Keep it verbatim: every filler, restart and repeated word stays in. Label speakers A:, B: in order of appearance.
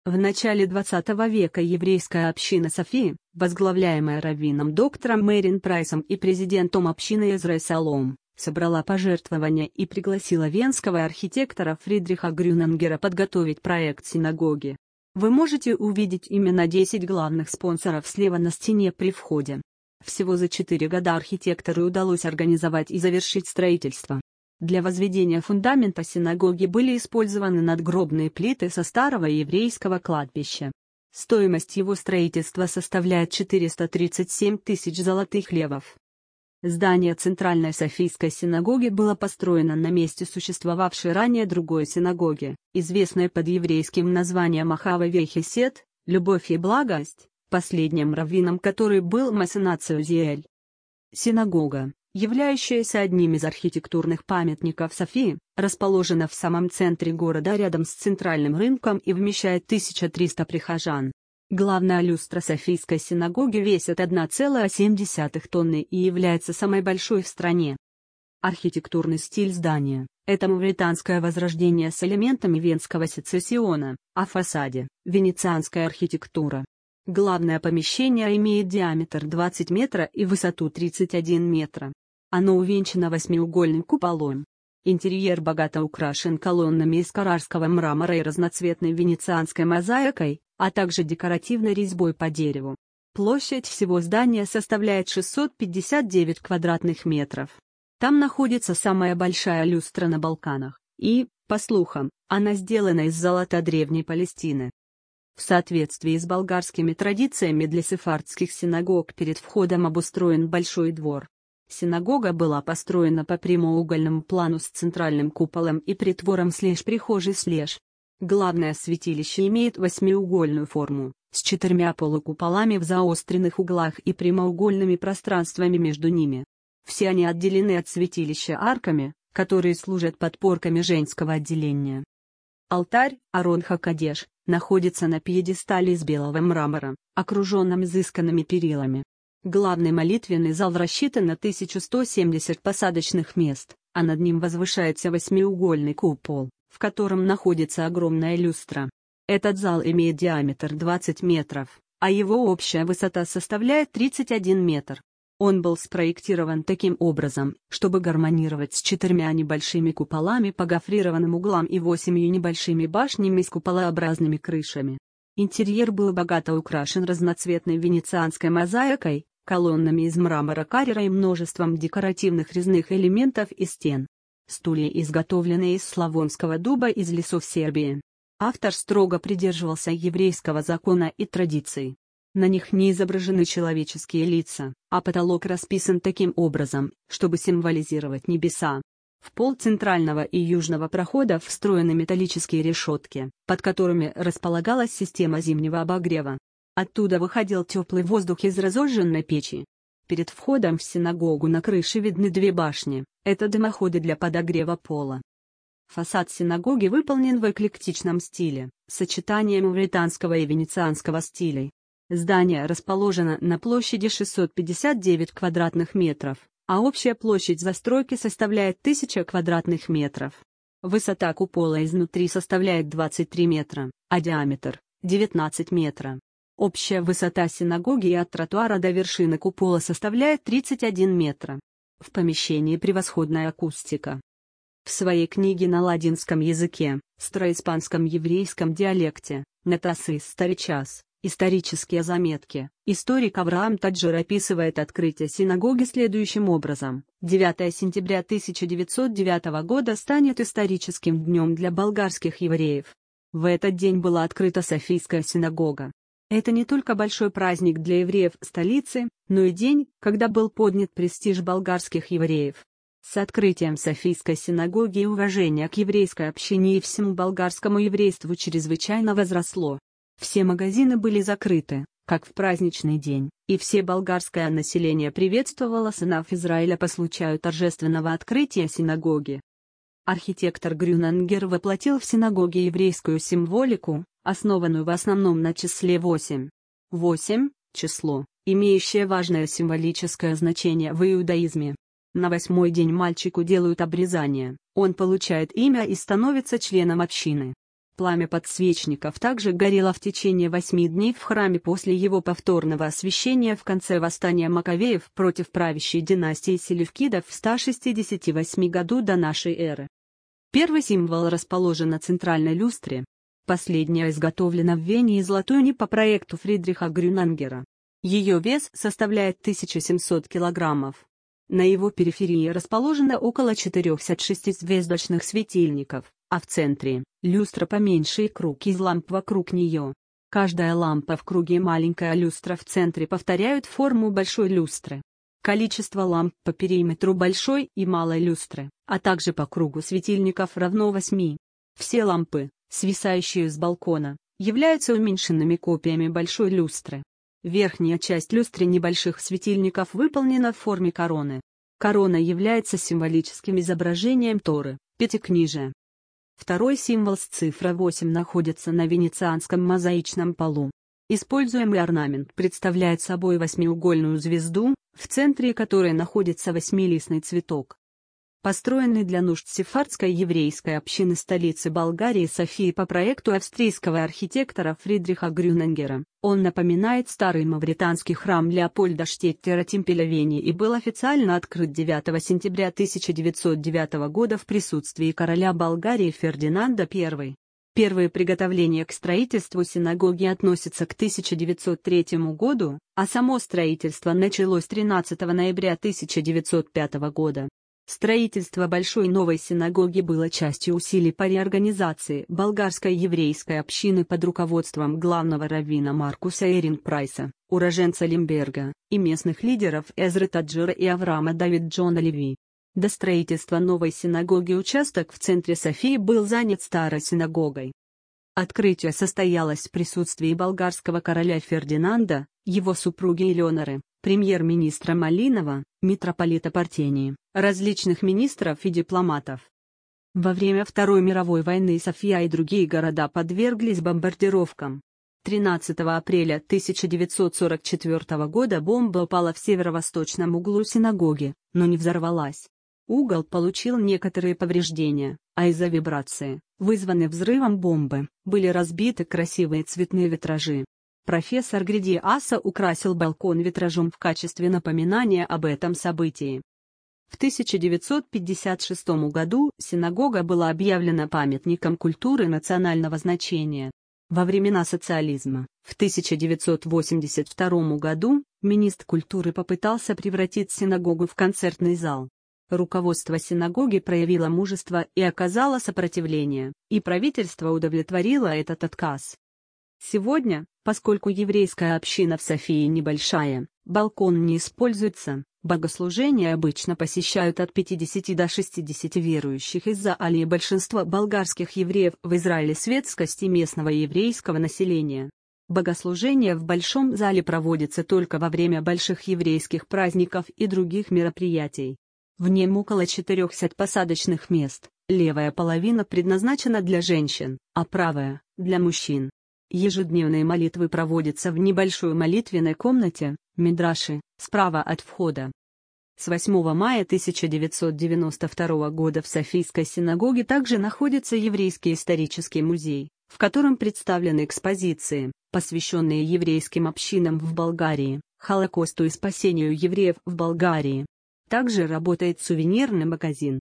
A: В начале двадцатого века еврейская община Софии, возглавляемая раввином доктором Мэрин Прайсом и президентом общины Эзрой Салом, собрала пожертвования и пригласила венского архитектора Фридриха Грюнангера подготовить проект синагоги. Вы можете увидеть именно десять главных спонсоров слева на стене при входе. Всего за четыре года архитектору удалось организовать и завершить строительство. Для возведения фундамента синагоги были использованы надгробные плиты со старого еврейского кладбища. Стоимость его строительства составляет четыреста тридцать семь тысяч золотых левов. Здание Центральной Софийской синагоги было построено на месте существовавшей ранее другой синагоги, известной под еврейским названием Ахава ве-хесед, «Любовь и благость», последним раввином которой был Масенат Узиэль. Синагога, являющаяся одним из архитектурных памятников Софии, расположена в самом центре города рядом с центральным рынком и вмещает тысячу триста прихожан. Главная люстра Софийской синагоги весит одна целая семь десятых тонны и является самой большой в стране. Архитектурный стиль здания – это мавританское возрождение с элементами венского сецессиона, а в фасаде – венецианская архитектура. Главное помещение имеет диаметр двадцать метров и высоту тридцать один метр. Оно увенчано восьмиугольным куполом. Интерьер богато украшен колоннами из каррарского мрамора и разноцветной венецианской мозаикой, а также декоративной резьбой по дереву. Площадь всего здания составляет шестьсот пятьдесят девять квадратных метров. Там находится самая большая люстра на Балканах, и, по слухам, она сделана из золота древней Палестины. В соответствии с болгарскими традициями для сефардских синагог перед входом обустроен большой двор. Синагога была построена по прямоугольному плану с центральным куполом и притвором слеж-прихожей-слеж. Главное святилище имеет восьмиугольную форму, с четырьмя полукуполами в заостренных углах и прямоугольными пространствами между ними. Все они отделены от святилища арками, которые служат подпорками женского отделения. Алтарь, Арон ха-Кадеш, находится на пьедестале из белого мрамора, окруженном изысканными перилами. Главный молитвенный зал рассчитан на тысячу сто семьдесят посадочных мест, а над ним возвышается восьмиугольный купол, в котором находится огромная люстра. Этот зал имеет диаметр двадцать метров, а его общая высота составляет тридцать один метр. Он был спроектирован таким образом, чтобы гармонировать с четырьмя небольшими куполами по гофрированным углам и восемью небольшими башнями с куполообразными крышами. Интерьер был богато украшен разноцветной венецианской мозаикой, колоннами из мрамора Каррера и множеством декоративных резных элементов и стен. Стулья изготовлены из славонского дуба из лесов Сербии. Автор строго придерживался еврейского закона и традиций. На них не изображены человеческие лица, а потолок расписан таким образом, чтобы символизировать небеса. В пол центрального и южного прохода встроены металлические решетки, под которыми располагалась система зимнего обогрева. Оттуда выходил теплый воздух из разожженной печи. Перед входом в синагогу на крыше видны две башни, это дымоходы для подогрева пола. Фасад синагоги выполнен в эклектичном стиле, сочетанием мавританского и венецианского стилей. Здание расположено на площади шестьсот пятьдесят девять квадратных метров, а общая площадь застройки составляет тысяча квадратных метров. Высота купола изнутри составляет двадцать три метра, а диаметр – девятнадцать метров. Общая высота синагоги от тротуара до вершины купола составляет тридцать один метр. В помещении превосходная акустика. В своей книге на ладинском языке, староиспанском еврейском диалекте, «Нотасы старичас», исторические заметки, историк Авраам Таджер описывает открытие синагоги следующим образом. девятое сентября тысяча девятьсот девятого года станет историческим днем для болгарских евреев. В этот день была открыта Софийская синагога. Это не только большой праздник для евреев столицы, но и день, когда был поднят престиж болгарских евреев. С открытием Софийской синагоги уважение к еврейской общине и всему болгарскому еврейству чрезвычайно возросло. Все магазины были закрыты, как в праздничный день, и все болгарское население приветствовало сынов Израиля по случаю торжественного открытия синагоги. Архитектор Грюнангер воплотил в синагоге еврейскую символику, основанную в основном на числе восемь. восемь – число, имеющее важное символическое значение в иудаизме. На восьмой день мальчику делают обрезание, он получает имя и становится членом общины. Пламя подсвечников также горело в течение восьми дней в храме после его повторного освящения в конце восстания Маковеев против правящей династии Селевкидов в ста шестидесяти восьми году до нашей эры. Первый символ расположен на центральной люстре. Последняя изготовлена в Вене из латуни по проекту Фридриха Грюнангера. Ее вес составляет тысячу семьсот килограммов. На его периферии расположено около четырехсот шести звездочных светильников, а в центре – люстра поменьше и круг из ламп вокруг нее. Каждая лампа в круге и маленькая люстра в центре повторяют форму большой люстры. Количество ламп по периметру большой и малой люстры, а также по кругу светильников равно восьми. Все лампы, свисающие с балкона, являются уменьшенными копиями большой люстры. Верхняя часть люстры небольших светильников выполнена в форме короны. Корона является символическим изображением Торы, Пятикнижия. Второй символ с цифрой восемь находится на венецианском мозаичном полу. Используемый орнамент представляет собой восьмиугольную звезду, в центре которой находится восьмилистный цветок. Построенный для нужд сефардской еврейской общины столицы Болгарии Софии по проекту австрийского архитектора Фридриха Грюнангера, он напоминает старый мавританский храм Леопольда Штеттера Темпеля Вене и был официально открыт девятого сентября тысяча девятьсот девятого года в присутствии короля Болгарии Фердинанда Первого. Первые приготовления к строительству синагоги относятся к тысяча девятьсот третьему году, а само строительство началось тринадцатого ноября тысяча девятьсот пятого года. Строительство Большой новой синагоги было частью усилий по реорганизации болгарской еврейской общины под руководством главного раввина Маркуса Эрин-Прайса, уроженца Лимберга, и местных лидеров Эзры Таджира и Авраама Давид Джона Леви. До строительства новой синагоги участок в центре Софии был занят старой синагогой. Открытие состоялось в присутствии болгарского короля Фердинанда, его супруги Элеоноры, премьер-министра Малинова, митрополита Партении, различных министров и дипломатов. Во время Второй мировой войны София и другие города подверглись бомбардировкам. тринадцатого апреля тысяча девятьсот сорок четвёртого года бомба упала в северо-восточном углу синагоги, но не взорвалась. Угол получил некоторые повреждения, а из-за вибрации, вызванной взрывом бомбы, были разбиты красивые цветные витражи. Профессор Гриди Аса украсил балкон витражом в качестве напоминания об этом событии. В тысяча девятьсот пятьдесят шестом году синагога была объявлена памятником культуры национального значения. Во времена социализма, в тысяча девятьсот восемьдесят втором году, министр культуры попытался превратить синагогу в концертный зал. Руководство синагоги проявило мужество и оказало сопротивление, и правительство удовлетворило этот отказ. Сегодня, поскольку еврейская община в Софии небольшая, балкон не используется, богослужения обычно посещают от пятидесяти до шестидесяти верующих из-за алии большинства болгарских евреев в Израиле светскости местного еврейского населения. Богослужения в большом зале проводятся только во время больших еврейских праздников и других мероприятий. В нем около четырехсот посадочных мест, левая половина предназначена для женщин, а правая – для мужчин. Ежедневные молитвы проводятся в небольшой молитвенной комнате, мидраши, справа от входа. С восьмого мая тысяча девятьсот девяносто второго года в Софийской синагоге также находится Еврейский исторический музей, в котором представлены экспозиции, посвященные еврейским общинам в Болгарии, Холокосту и спасению евреев в Болгарии. Также работает сувенирный магазин.